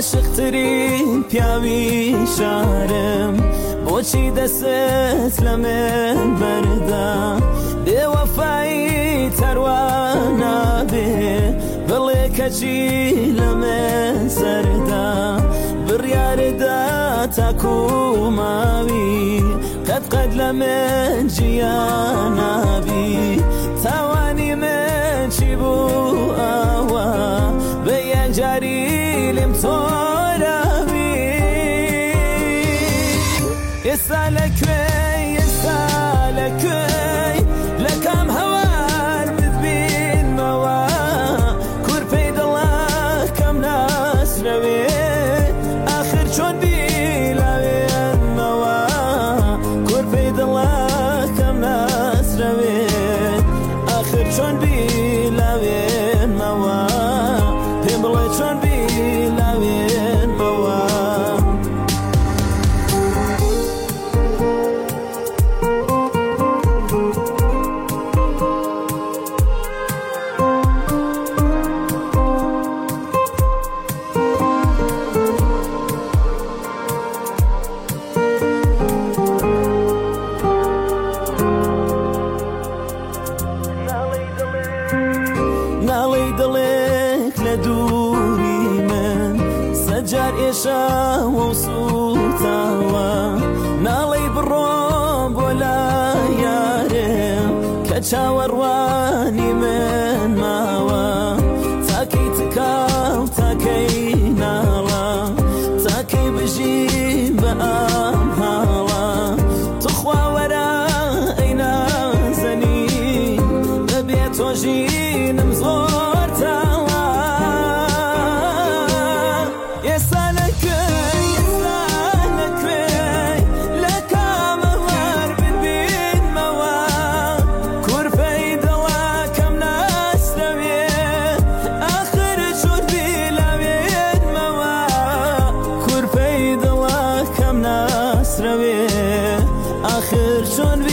عاشقترین پیاوی شارم بۆچی دەست لە من بەردا بێوەفایی تەروانە بێ بڵێ کەچی لە من سەردا بڕیارەدا تاکو ماوی قەت لە من گیانابی تاوانی من چی بوو ئاوە بە یەکجاری لێم تۆرەبی ئێستا لەکوێی لە کام هەوار ببینمەوە کورپەی دڵەکەم ناسرەوێ ئاخر چۆن بیلاوێنمەوە کورپەی دڵەکەم ناسرەوێ ئاخر چۆن بیلاوێنمەوە پێم بڵێ چۆن بیلاوێنمەوە ناڵەی دڵێک لە دووری من سەجار ئێشاوە و سوتاوە ناڵەی بڕۆم بۆ لای یارم کە چاوەڕوانی من ماوە تاکەی تکاو تاکەی ناڵە تاکەی بژیم بە ئەم هاڵە توخوا وەرە ئەی نازەنی بەبێ تۆژینم زۆر تاوە ئێستا لەکوێی لە کامە وەر ببینمەوە کورپەی دڵەکەم ناسرەوێ ئاخر چۆن بیلاوێنمەوە کورپەی دڵەکەم ناسرەوێ ئاخر چۆن